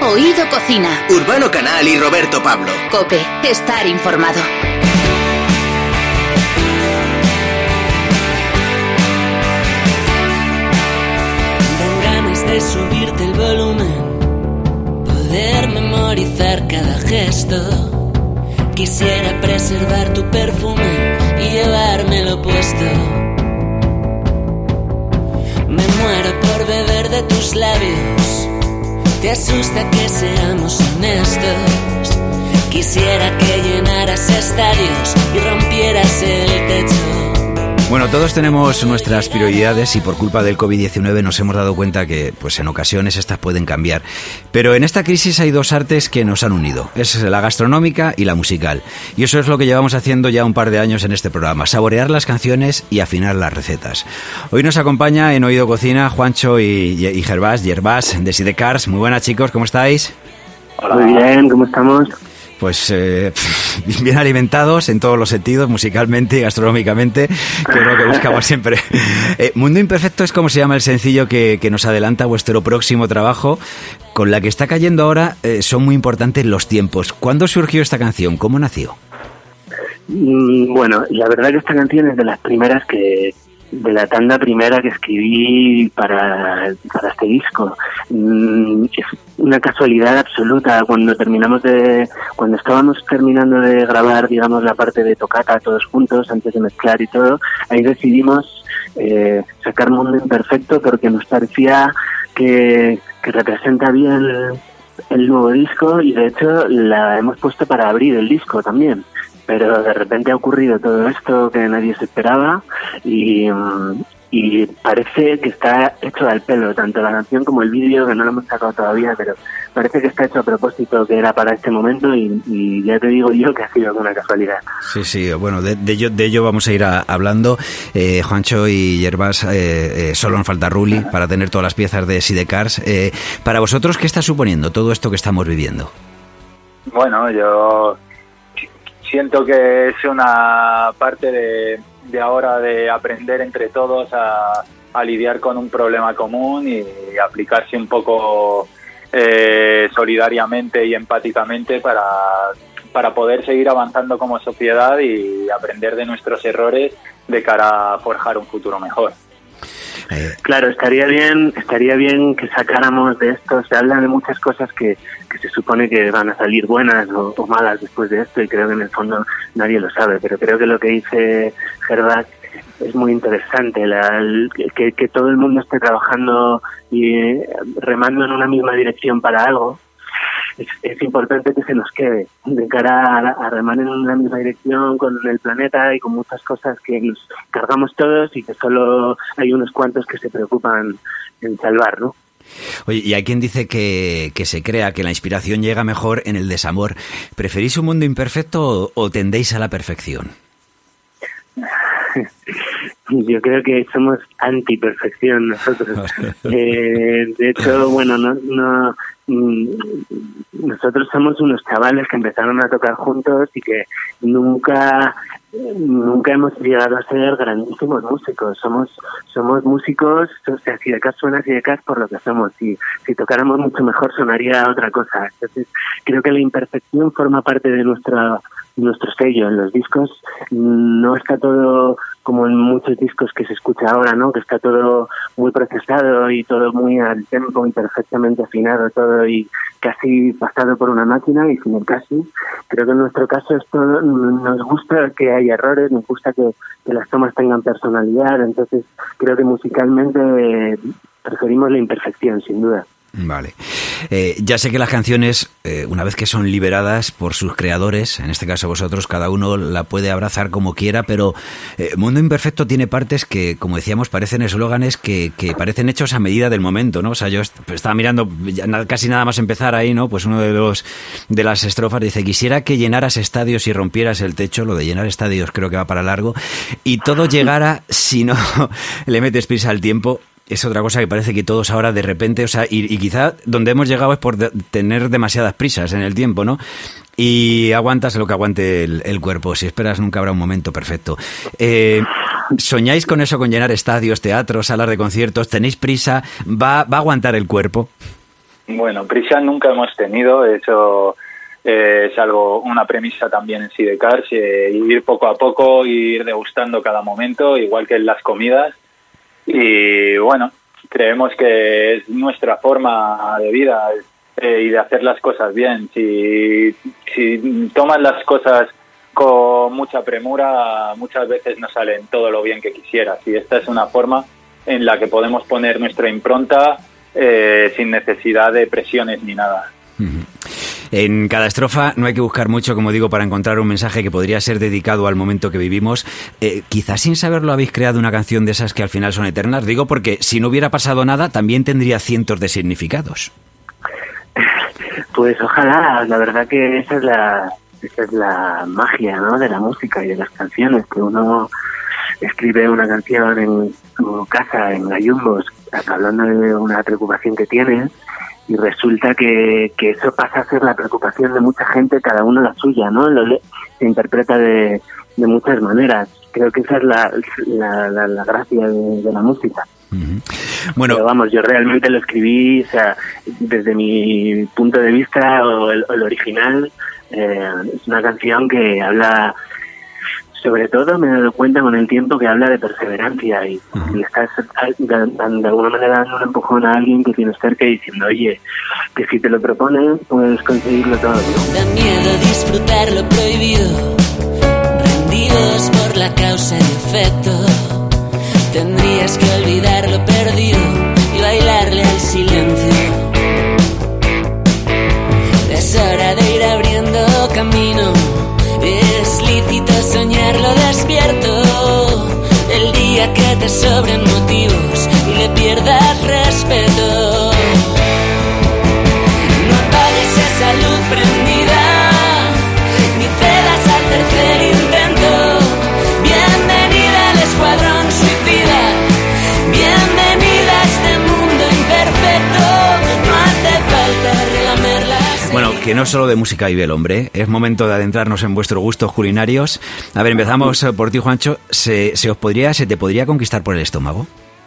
Oído Cocina. Urbano Canal y Roberto Pablo. COPE. Estar informado. Dan ganas de subirte el volumen, poder memorizar cada gesto. Quisiera preservar tu perfume y llevármelo puesto. Me muero por beber de tus labios. Te asusta que seamos honestos. Quisiera que llenaras estadios y rompieras el techo. Bueno, todos tenemos nuestras prioridades y por culpa del COVID-19 nos hemos dado cuenta que, pues en ocasiones estas pueden cambiar. Pero en esta crisis hay dos artes que nos han unido. Es la gastronómica y la musical. Y eso es lo que llevamos haciendo ya un par de años en este programa. Saborear las canciones y afinar las recetas. Hoy nos acompaña en Oído Cocina Juancho y Yerbas de Sidecars. Muy buenas, chicos, ¿cómo estáis? Hola. Muy bien, ¿cómo estamos? Pues bien alimentados en todos los sentidos, musicalmente y gastronómicamente, que es lo que buscamos siempre. Mundo Imperfecto es como se llama el sencillo que nos adelanta vuestro próximo trabajo. Con la que está cayendo ahora son muy importantes los tiempos. ¿Cuándo surgió esta canción? ¿Cómo nació? Bueno, la verdad que esta canción es de las primeras de la tanda primera que escribí para este disco. Es una casualidad absoluta. Cuando estábamos terminando de grabar, digamos, la parte de tocata todos juntos, antes de mezclar y todo, ahí decidimos sacar Mundo Imperfecto porque nos parecía que representa bien el nuevo disco, y de hecho la hemos puesto para abrir el disco también. Pero de repente ha ocurrido todo esto que nadie se esperaba y parece que está hecho al pelo, tanto la canción como el vídeo, que no lo hemos sacado todavía, pero parece que está hecho a propósito, que era para este momento, y ya te digo yo que ha sido una casualidad. Sí, bueno, de ello vamos a ir hablando. Juancho y Yerbas, solo nos falta Ruli para tener todas las piezas de Sidecars. Para vosotros, ¿qué está suponiendo todo esto que estamos viviendo? Bueno, yo siento que es una parte de ahora de aprender entre todos a lidiar con un problema común y aplicarse un poco solidariamente y empáticamente para poder seguir avanzando como sociedad y aprender de nuestros errores de cara a forjar un futuro mejor. Claro, estaría bien que sacáramos de esto. Se habla de muchas cosas que se supone que van a salir buenas o malas después de esto, y creo que en el fondo nadie lo sabe, pero creo que lo que dice Yerbas es muy interesante, que todo el mundo esté trabajando y remando en una misma dirección para algo. Es importante que se nos quede de cara a remar en la misma dirección con el planeta y con muchas cosas que nos cargamos todos y que solo hay unos cuantos que se preocupan en salvar, ¿no? Oye, y hay quien dice que se crea que la inspiración llega mejor en el desamor. ¿Preferís un mundo imperfecto o tendéis a la perfección? Yo creo que somos anti-perfección nosotros. De hecho, bueno, nosotros somos unos chavales que empezaron a tocar juntos y que nunca hemos llegado a ser grandísimos músicos. Somos músicos, o sea, Sidecars suena Sidecars por lo que somos. Si tocáramos mucho mejor sonaría otra cosa. Entonces, creo que la imperfección forma parte de nuestro sello. En los discos no está todo como en muchos discos que se escucha ahora, ¿no? Que está todo muy procesado y todo muy al tempo y perfectamente afinado todo y casi pasado por una máquina, y sin el casi. Creo que en nuestro caso es todo, nos gusta que haya errores, nos gusta que las tomas tengan personalidad, entonces creo que musicalmente preferimos la imperfección, sin duda. Vale. Ya sé que las canciones, una vez que son liberadas por sus creadores, en este caso vosotros, cada uno la puede abrazar como quiera, pero Mundo Imperfecto tiene partes que, como decíamos, parecen eslóganes que parecen hechos a medida del momento, ¿no? O sea, yo estaba mirando casi nada más empezar ahí, ¿no? Pues uno de las estrofas dice: quisiera que llenaras estadios y rompieras el techo. Lo de llenar estadios creo que va para largo. Y todo llegara si no le metes prisa al tiempo. Es otra cosa que parece que todos ahora de repente, o sea, y quizá donde hemos llegado es por tener demasiadas prisas en el tiempo, ¿no? Y aguantas lo que aguante el cuerpo. Si esperas, nunca habrá un momento perfecto. ¿Soñáis con eso, con llenar estadios, teatros, salas de conciertos? ¿Tenéis prisa? ¿Va a aguantar el cuerpo? Bueno, prisa nunca hemos tenido, eso es una premisa también en Sidecars, ir poco a poco, ir degustando cada momento, igual que en las comidas. Y bueno, creemos que es nuestra forma de vida y de hacer las cosas bien. Si tomas las cosas con mucha premura, muchas veces no salen todo lo bien que quisieras. Y esta es una forma en la que podemos poner nuestra impronta sin necesidad de presiones ni nada. En cada estrofa no hay que buscar mucho, como digo, para encontrar un mensaje que podría ser dedicado al momento que vivimos. Quizás sin saberlo habéis creado una canción de esas que al final son eternas. Digo porque si no hubiera pasado nada, también tendría cientos de significados. Pues ojalá, la verdad que esa es la magia, ¿no?, de la música y de las canciones, que uno escribe una canción en su casa, en gallumbos, hablando de una preocupación que tiene, y resulta que eso pasa a ser la preocupación de mucha gente, cada uno la suya, ¿no? Se interpreta de muchas maneras. Creo que esa es la gracia de la música. Uh-huh. Bueno, pero vamos, yo realmente lo escribí, o sea, desde mi punto de vista, o el original, es una canción que habla, sobre todo me he dado cuenta con el tiempo, que habla de perseverancia y estás de alguna manera dando un empujón a alguien que tienes cerca y diciendo, oye, que si te lo propones puedes conseguirlo todo, ¿no? Da miedo disfrutar lo prohibido, rendidos por la causa y efecto. Tendrías que olvidar lo perdido y bailarle al silencio. Es hora de ir abriendo camino. Es lícito soñarlo despierto. El día que te sobren motivos y le pierdas respeto. No apagues esa luz prendida, ni cedas al tercer intento. Bienvenida al escuadrón suicida. Bienvenida a este mundo imperfecto. No hace falta relamerlas. Bueno, que no solo de música vive el hombre. Es momento de adentrarnos en vuestros gustos culinarios. A ver, empezamos por ti, Juancho. ¿Se te podría conquistar por el estómago?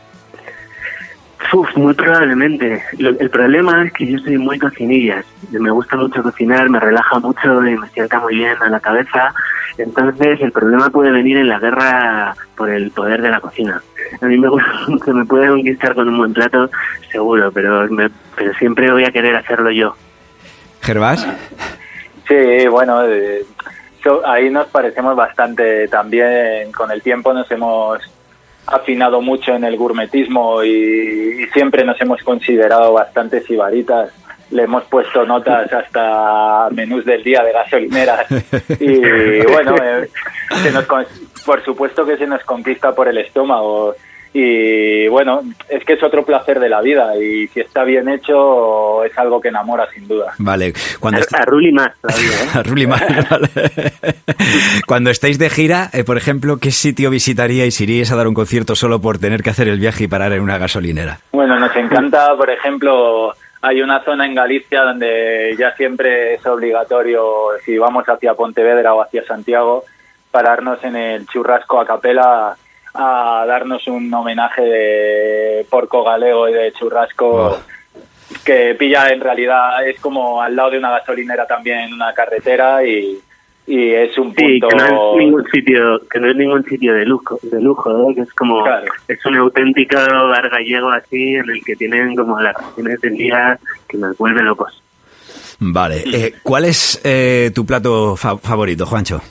Muy probablemente. El problema es que yo soy muy cocinillas. Me gusta mucho cocinar, me relaja mucho y me sienta muy bien a la cabeza. Entonces el problema puede venir en la guerra por el poder de la cocina. A mí me puede conquistar con un buen plato, seguro, pero siempre voy a querer hacerlo yo. ¿Gervás? Sí, bueno, ahí nos parecemos bastante también. Con el tiempo nos hemos afinado mucho en el gourmetismo y siempre nos hemos considerado bastante sibaritas. Le hemos puesto notas hasta menús del día de gasolineras y bueno, por supuesto que se nos conquista por el estómago. Y bueno, es que es otro placer de la vida y si está bien hecho es algo que enamora sin duda. Vale. A Ruli más todavía, ¿eh? A Ruli más, vale. Cuando estáis de gira, por ejemplo, ¿qué sitio visitaríais? ¿Iríais a dar un concierto solo por tener que hacer el viaje y parar en una gasolinera? Bueno, nos encanta, por ejemplo, hay una zona en Galicia donde ya siempre es obligatorio, si vamos hacia Pontevedra o hacia Santiago, pararnos en el churrasco a capela a darnos un homenaje de porco galego y de churrasco que pilla, en realidad es como al lado de una gasolinera también en una carretera y es un punto. Sí, que no es ningún sitio de lujo, ¿no? Que es como, claro, es un auténtico bar gallego así en el que tienen como las raciones del día que nos vuelven locos. Vale, ¿cuál es tu plato favorito, Juancho?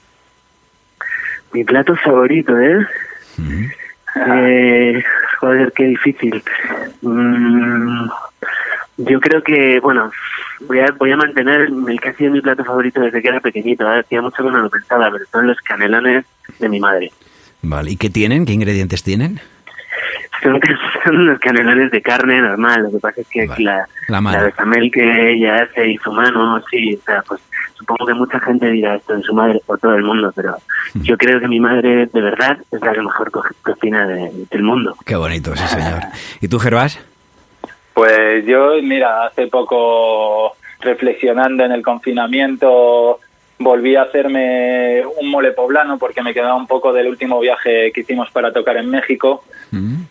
Mi plato favorito, Uh-huh. Joder, qué difícil. Yo creo que, bueno, voy a mantener el que ha sido mi plato favorito desde que era pequeñito. Hacía mucho que no lo pensaba, pero son los canelones de mi madre. Vale, ¿y qué tienen? ¿Qué ingredientes tienen? Son unos canelones de carne normal. Lo que pasa es que la bechamel que ella hace y su mano, sí, o sea, pues supongo que mucha gente dirá esto en su madre o todo el mundo, pero yo creo que mi madre de verdad es la que mejor cocina del mundo. Qué bonito, sí señor. ¿Y tú, Gervás? Pues yo, mira, hace poco, reflexionando en el confinamiento, volví a hacerme un mole poblano porque me quedaba un poco del último viaje que hicimos para tocar en México.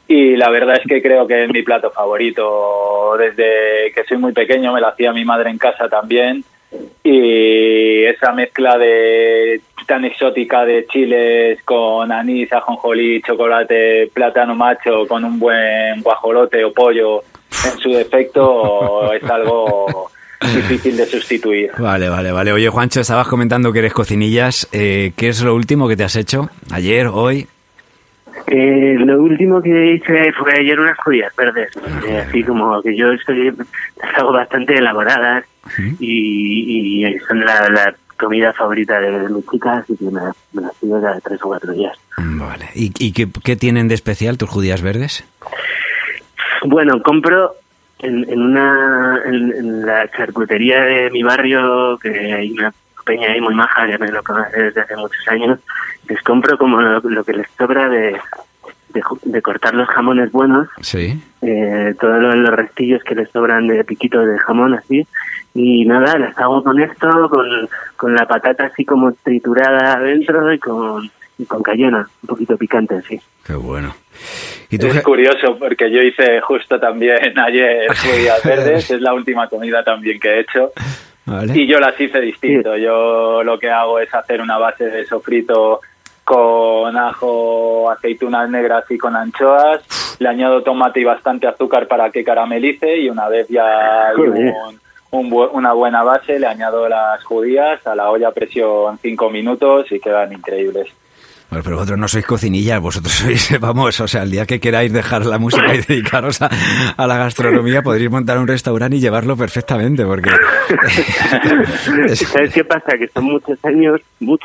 y la verdad es que creo que es mi plato favorito. Desde que soy muy pequeño me lo hacía mi madre en casa también, y esa mezcla de tan exótica de chiles con anís, ajonjolí, chocolate, plátano macho con un buen guajolote o pollo en su defecto es algo difícil de sustituir. Vale. Oye, Juancho, estabas comentando que eres cocinillas. ¿Qué es lo último que te has hecho? ¿Ayer? ¿Hoy? Lo último que hice fue ayer unas judías verdes, así como que yo las hago bastante elaboradas y son la comida favorita de mis chicas, y que me las pido cada 3 o 4 días. Vale. ¿Y qué tienen de especial tus judías verdes? Bueno, compro en la charcutería de mi barrio, que hay una peña ahí muy maja, que me lo conoce desde hace muchos años. Les compro como lo que les sobra de cortar los jamones buenos, sí, todos los restillos que les sobran de piquitos de jamón así, y nada, las hago con esto, con la patata así como triturada adentro y con cayena, un poquito picante, sí. Qué bueno. ¿Y tú? Es curioso porque yo hice justo también ayer judías verdes, es la última comida también que he hecho. Vale. Y yo las hice distinto. Yo lo que hago es hacer una base de sofrito con ajo, aceitunas negras y con anchoas. Le añado tomate y bastante azúcar para que caramelice, y una vez ya hay una buena base, le añado las judías a la olla a presión 5 minutos y quedan increíbles. Bueno, pero vosotros no sois cocinillas, vosotros sois, vamos, o sea, el día que queráis dejar la música y dedicaros a la gastronomía, podréis montar un restaurante y llevarlo perfectamente, porque... ¿Sabes qué pasa? Que son muchos años,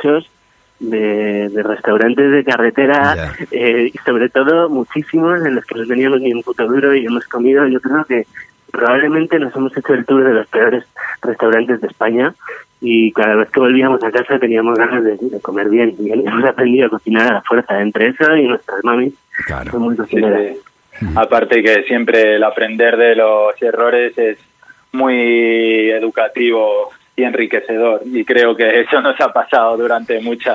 de restaurantes de carretera, y sobre todo muchísimos en los que no teníamos ni un puto duro y hemos comido. Yo creo que probablemente nos hemos hecho el tour de los peores restaurantes de España, y cada vez que volvíamos a casa teníamos ganas de comer bien, y hemos aprendido a cocinar a la fuerza. Entre eso y nuestras mamis, claro, son muy cocineras. Sí. Aparte que siempre el aprender de los errores es muy educativo y enriquecedor, y creo que eso nos ha pasado durante mucha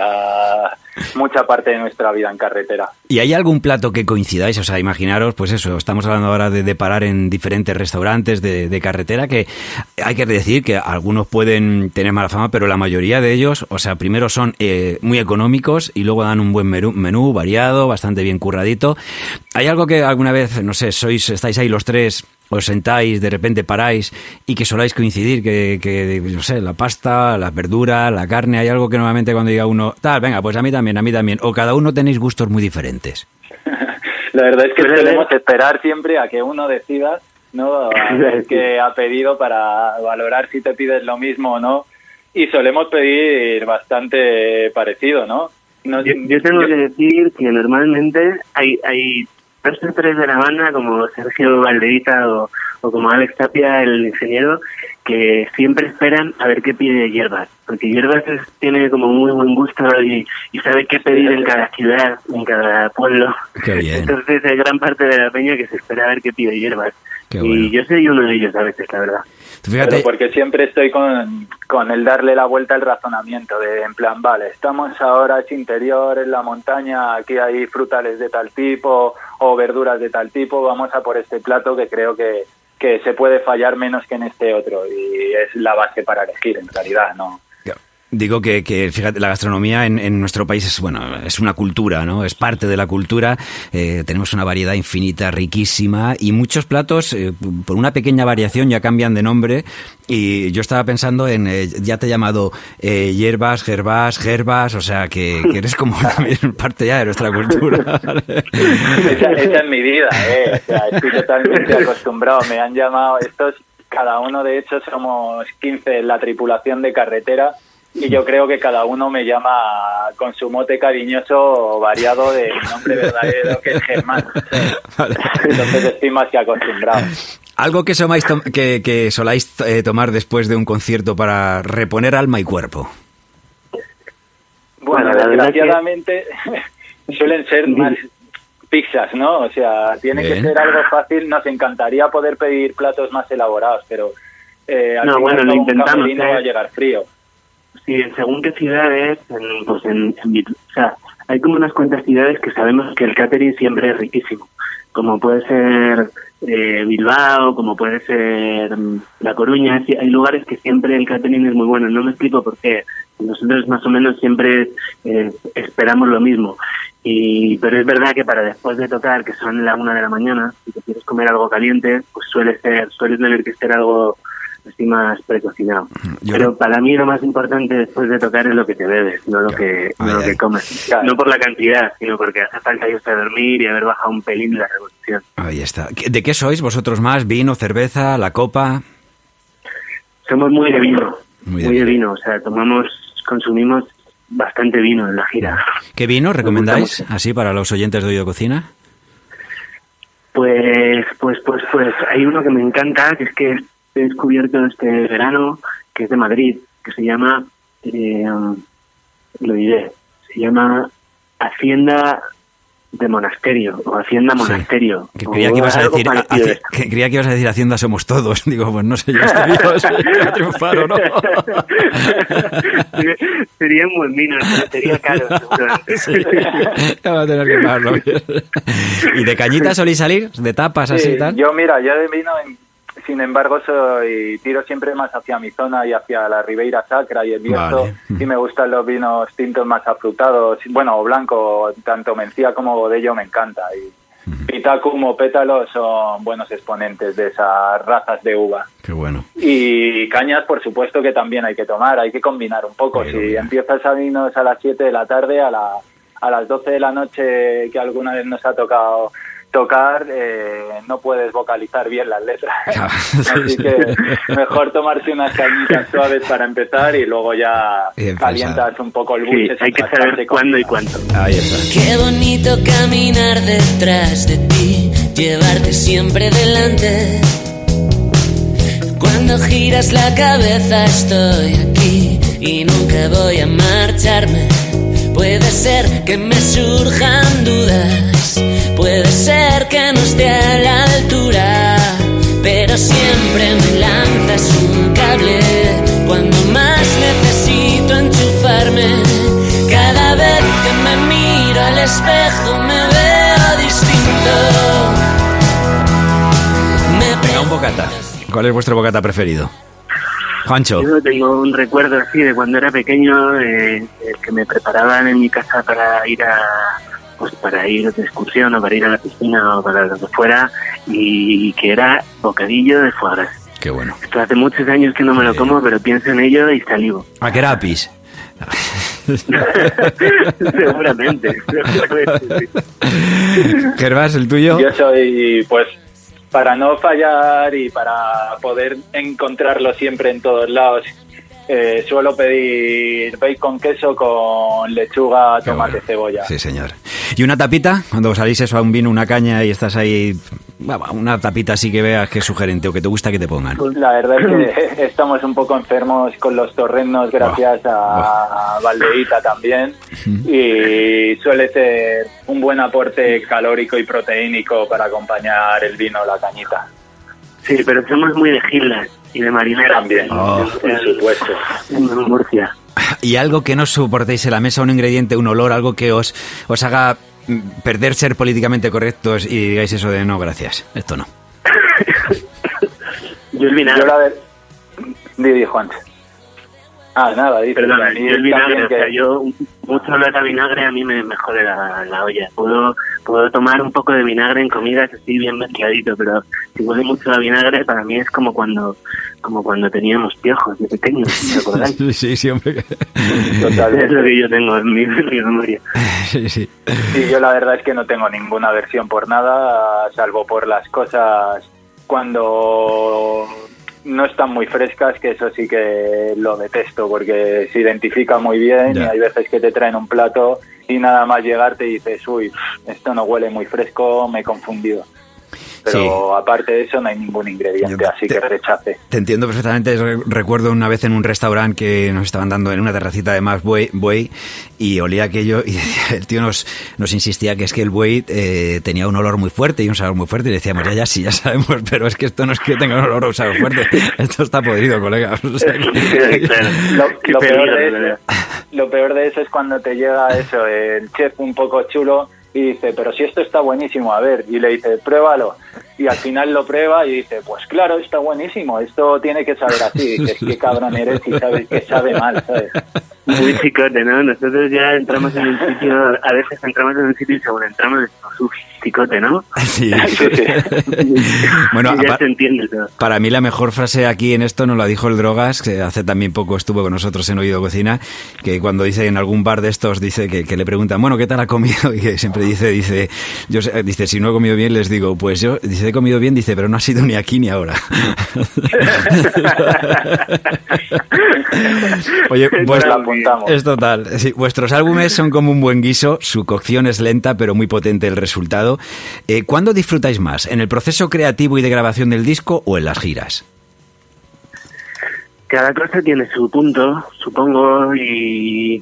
parte de nuestra vida en carretera. ¿Y hay algún plato que coincidáis? O sea, imaginaros, pues eso, estamos hablando ahora de parar en diferentes restaurantes de carretera, que hay que decir que algunos pueden tener mala fama, pero la mayoría de ellos, o sea, primero son muy económicos y luego dan un buen menú variado, bastante bien curradito. ¿Hay algo que alguna vez, no sé, estáis ahí los tres, os sentáis, de repente paráis y que soláis coincidir, que no sé, la pasta, las verduras, la carne, hay algo que normalmente cuando diga uno, tal, venga, pues a mí también, o cada uno tenéis gustos muy diferentes? La verdad es que solemos esperar siempre a que uno decida, ¿no?, a ver qué ha pedido para valorar si te pides lo mismo o no, y solemos pedir bastante parecido, ¿no? Yo tengo que decir que normalmente hay 2 o 3 de la banda, como Sergio Valderita o como Alex Tapia, el ingeniero, que siempre esperan a ver qué pide Hierbas, porque Hierbas tiene como muy buen gusto y sabe qué pedir en cada ciudad, en cada pueblo. Qué bien. Entonces hay gran parte de la peña que se espera a ver qué pide Hierbas. Qué bueno. Y yo soy uno de ellos a veces, la verdad. Fíjate. Pero porque siempre estoy con el darle la vuelta al razonamiento, de en plan, vale, estamos ahora es interior, en la montaña, aquí hay frutales de tal tipo o verduras de tal tipo, vamos a por este plato que creo que se puede fallar menos que en este otro, y es la base para elegir en realidad, ¿no? Digo que fíjate, la gastronomía en nuestro país es una cultura, ¿no? Es parte de la cultura. Tenemos una variedad infinita, riquísima, y muchos platos, por una pequeña variación, ya cambian de nombre. Y yo estaba pensando en, ya te he llamado hierbas, gerbas, o sea, que eres como también parte ya de nuestra cultura. Esa es mi vida, o sea, estoy totalmente acostumbrado. Me han llamado cada uno, de hecho, somos 15 en la tripulación de carretera, y yo creo que cada uno me llama con su mote cariñoso o variado de mi nombre verdadero, que es Germán. Vale. Entonces estoy más que acostumbrado. ¿Algo que soláis tomar después de un concierto para reponer alma y cuerpo? Bueno, desgraciadamente suelen ser más pizzas, ¿no? O sea, tiene que ser algo fácil. Nos encantaría poder pedir platos más elaborados, pero al final lo intentamos, no va a llegar frío. Sí, según qué ciudades, o sea, hay como unas cuantas ciudades que sabemos que el catering siempre es riquísimo. como puede ser Bilbao, como puede ser La Coruña. Hay lugares que siempre el catering es muy bueno. No me explico por qué. Nosotros más o menos siempre esperamos lo mismo. Pero es verdad que para después de tocar, que son la 1 de la mañana, si te quieres comer algo caliente, pues suele tener que ser algo así más precocinado. Pero para mí lo más importante después de tocar es lo que te bebes, no lo que comes. Claro. No por la cantidad, sino porque hace falta irse a dormir y haber bajado un pelín la revolución. Ahí está. ¿De qué sois vosotros más? ¿Vino, cerveza, la copa? Somos muy de vino. Muy de vino. O sea, consumimos bastante vino en la gira. ¿Qué vino recomendáis así para los oyentes de Oído Cocina? Pues hay uno que me encanta, que es que he descubierto este verano, que es de Madrid, que se llama, lo diré, se llama Hacienda de Monasterio, o Hacienda Monasterio. Sí, que creía que ibas a decir Hacienda Somos Todos. Digo, pues no sé yo, a triunfar o no. Sería un buen vino, sería caro, seguramente. Sí, ya va a tener que pagarlo bien. ¿Y de cañitas soléis salir? ¿De tapas así y tal? Yo de vino... Sin embargo, tiro siempre más hacia mi zona y hacia la Ribeira Sacra y el Bierzo. Vale. Y me gustan los vinos tintos más afrutados, bueno, o blanco, tanto Mencía como Godello me encanta. Y Pitaco como Pétalo son buenos exponentes de esas razas de uva. Qué bueno. Y cañas, por supuesto, que también hay que tomar, hay que combinar un poco. Si empiezas a vinos a las 7 de la tarde, a las 12 de la noche, que alguna vez nos ha tocado tocar, no puedes vocalizar bien las letras. Así que mejor tomarse unas cañitas suaves para empezar y luego ya calientas un poco el buche. Sí, hay que saber cuándo y cuánto. Ahí está. Qué bonito caminar detrás de ti, llevarte siempre delante. Cuando giras la cabeza estoy aquí y nunca voy a marcharme. Puede ser que me surjan dudas, puede ser que no esté a la altura, pero siempre me lanzas un cable cuando más necesito enchufarme. Cada vez que me miro al espejo me veo distinto. Venga, un bocata. ¿Cuál es vuestro bocata preferido? Juancho. Yo tengo un recuerdo así de cuando era pequeño, que me preparaban en mi casa para ir de excursión o para ir a la piscina o para lo que fuera, y que era bocadillo de foie gras. Qué bueno. Esto hace muchos años que no me lo como, pero pienso en ello y salivo. ¿A qué era apis? Seguramente. Gervás, ¿el tuyo? Yo soy, pues, para no fallar y para poder encontrarlo siempre en todos lados, suelo pedir bacon queso con lechuga, tomate, cebolla. Sí, señor. ¿Y una tapita? Cuando salís eso a un vino, una caña y estás ahí, una tapita así que veas que es sugerente o que te gusta que te pongan. La verdad es que estamos un poco enfermos con los torrenos gracias a Valdeíta también, y suele ser un buen aporte calórico y proteínico para acompañar el vino o la cañita. Sí, pero somos muy de Gildas y de marinera también, por supuesto. En Murcia. ¿Y algo que no soportéis en la mesa, un ingrediente, un olor, algo que os haga perder ser políticamente correctos y digáis eso de no, gracias, esto no? Yo el vinagre. Di, Juan. Nada, dice. Perdona, yo el vinagre, o sea, yo mucho olor a vinagre a mí me jode la olla. Puedo tomar un poco de vinagre en comidas así bien mezcladito, pero si huele mucho a vinagre para mí es como cuando teníamos piojos de pequeños, ¿te acordáis? Sí, hombre. Totalmente. Es lo que yo tengo en mi memoria. Sí. Y yo la verdad es que no tengo ninguna aversión por nada, salvo por las cosas cuando no están muy frescas, que eso sí que lo detesto, porque se identifica muy bien. Ya. Y hay veces que te traen un plato y nada más llegar te dices, uy, esto no huele muy fresco, me he confundido. Pero sí, aparte de eso no hay ningún ingrediente, así que rechace. Te entiendo perfectamente. Recuerdo una vez en un restaurante que nos estaban dando en una terracita de más buey y olía aquello y el tío nos insistía que es que el buey tenía un olor muy fuerte y un sabor muy fuerte, y decíamos, sí, ya sabemos, pero es que esto no es que tenga un olor o un sabor fuerte, esto está podrido, colega. O sea, lo peor de eso es cuando te llega eso, el chef un poco chulo y dice, pero si esto está buenísimo, a ver, y le dice, pruébalo, y al final lo prueba y dice, pues claro, está buenísimo, esto tiene que saber así, y dices, qué cabrón eres y sabes que sabe mal, ¿sabes? Muy chicote, ¿no? Nosotros ya entramos en un sitio, a veces entramos en un sitio y según entramos decimos, chicote, ¿no? Sí. Sí. Bueno, ya se entiende todo. Para mí la mejor frase aquí en esto nos la dijo el Drogas, que hace también poco estuvo con nosotros en Oído Cocina, que cuando dice en algún bar de estos, dice que le preguntan, bueno, ¿qué tal ha comido? Y que siempre dice, si no he comido bien, les digo, pues yo, dice, he comido bien, dice, pero no ha sido ni aquí ni ahora. Oye, pues la apuntamos. Es total. Sí, vuestros álbumes son como un buen guiso, su cocción es lenta, pero muy potente el resultado. ¿Cuándo disfrutáis más? ¿En el proceso creativo y de grabación del disco o en las giras? Cada cosa tiene su punto, supongo, y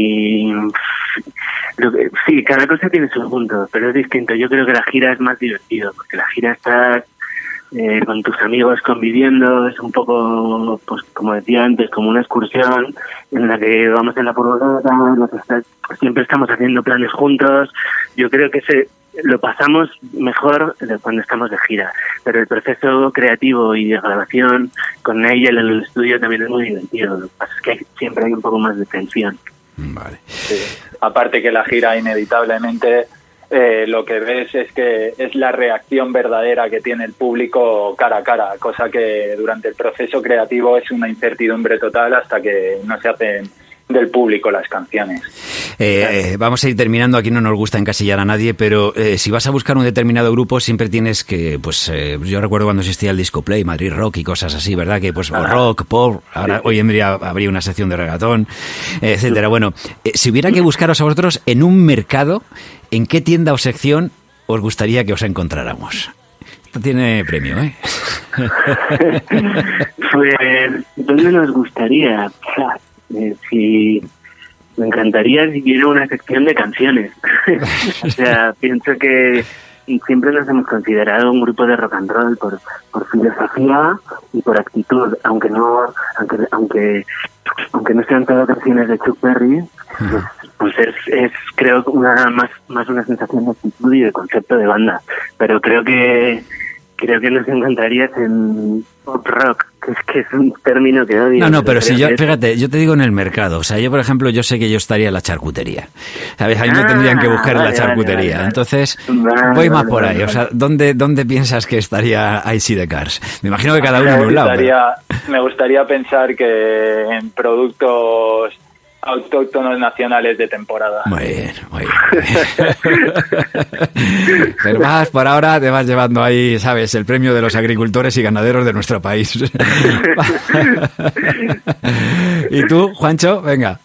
sí, cada cosa tiene su punto, pero es distinto. Yo creo que la gira es más divertido, porque la gira estás con tus amigos conviviendo, es un poco, pues como decía antes, como una excursión en la que vamos en la furgoneta, siempre estamos haciendo planes juntos. Yo creo que lo pasamos mejor cuando estamos de gira, pero el proceso creativo y de grabación con Nigel en el estudio también es muy divertido. Lo que pasa es que siempre hay un poco más de tensión. Vale. Sí. Aparte que la gira inevitablemente lo que ves es que es la reacción verdadera que tiene el público cara a cara, cosa que durante el proceso creativo es una incertidumbre total hasta que no se hacen del público las canciones. Vamos a ir terminando, aquí no nos gusta encasillar a nadie, pero si vas a buscar un determinado grupo siempre tienes que, yo recuerdo cuando existía el Disco Play, Madrid Rock y cosas así, ¿verdad? Que rock, pop, ahora hoy en día habría una sección de reggaetón, etcétera. Bueno, si hubiera que buscaros a vosotros en un mercado, ¿en qué tienda o sección os gustaría que os encontráramos? Esto tiene premio, ¿eh? Pues, ¿dónde nos gustaría? Sí, me encantaría si hubiera una sección de canciones. O sea, pienso que siempre nos hemos considerado un grupo de rock and roll por filosofía y por actitud, aunque no sean todas canciones de Chuck Berry, pues es creo más una sensación de actitud y de concepto de banda. Pero creo que nos encantaría en pop rock, que es un término que odio. No, pero si yo, fíjate, yo te digo en el mercado, o sea, yo por ejemplo, yo sé que yo estaría en la charcutería, ¿sabes? Ahí me tendrían que buscar en la charcutería, vale. Entonces voy más por ahí, o sea, ¿dónde piensas que estaría I See the Cars? Me imagino que cada uno en un lado. Me gustaría pensar que en productos autóctonos nacionales de temporada. Muy bien. Pero más, por ahora te vas llevando ahí, ¿sabes? El premio de los agricultores y ganaderos de nuestro país. ¿Y tú, Juancho? Venga.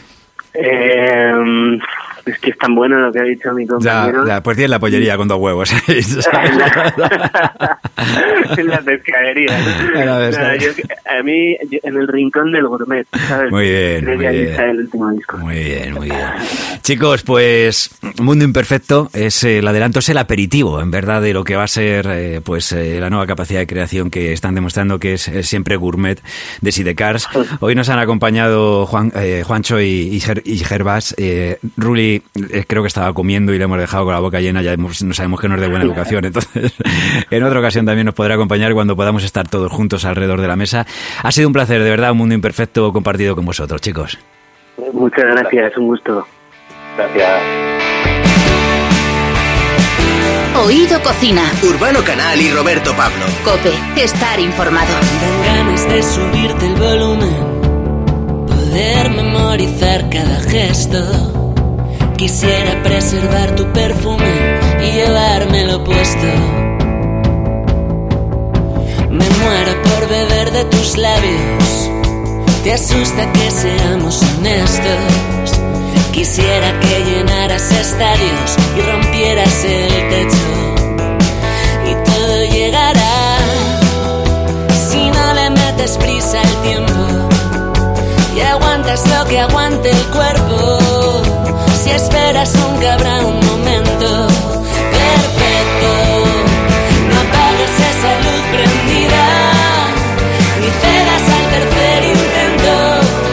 Es que es tan bueno lo que ha dicho mi compañero. Ya, pues tienes la pollería con 2 huevos. En la pescadería. A mí, en el rincón del gourmet, ¿sabes? Muy bien. El último disco. Muy bien. Chicos, pues Mundo Imperfecto es el adelanto, es el aperitivo, en verdad, de lo que va a ser la nueva capacidad de creación que están demostrando, que es siempre gourmet de See the Cars. Hoy nos han acompañado Juancho y Gervás. Ruli creo que estaba comiendo y le hemos dejado con la boca llena, ya no sabemos que no es de buena educación, entonces en otra ocasión también nos podrá acompañar cuando podamos estar todos juntos alrededor de la mesa. Ha sido un placer, de verdad, un Mundo Imperfecto compartido con vosotros, chicos. Muchas gracias, un gusto. Gracias. Oído Cocina. Urbano Canal y Roberto Pablo. COPE. Estar informado. Dan ganas de subirte el volumen, poder memorizar cada gesto. Quisiera preservar tu perfume y llevármelo puesto. Me muero por beber de tus labios. Te asusta que seamos honestos. Quisiera que llenaras estadios y rompieras el techo. Y todo llegará si no le metes prisa al tiempo y aguantas lo que aguante el cuerpo. Si esperas nunca habrá un momento perfecto. No apagues esa luz prendida, ni cedas al tercer intento.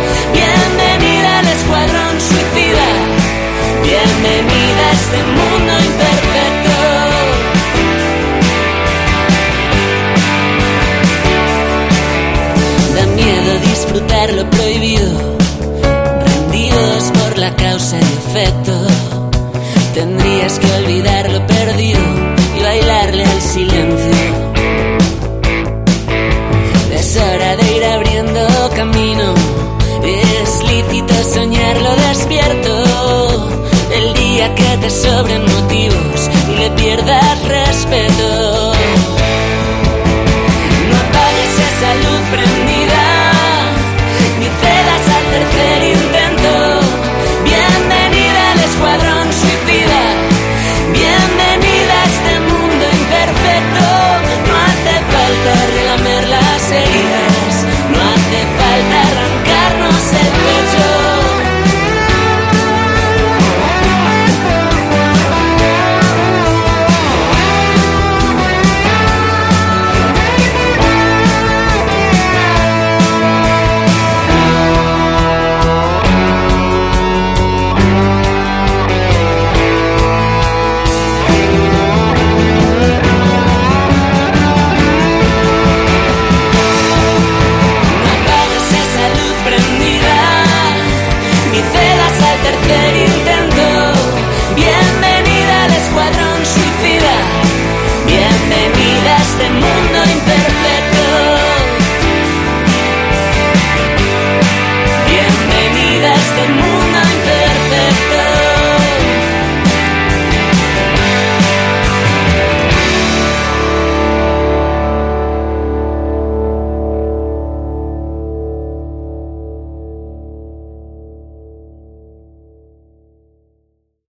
Bienvenida al escuadrón suicida. Bienvenida a este mundo olvidar lo prohibido, rendidos por la causa y efecto. Tendrías que olvidar lo perdido y bailarle al silencio. Es hora de ir abriendo camino, es lícito soñarlo despierto. El día que te sobren motivos y le pierdas respeto.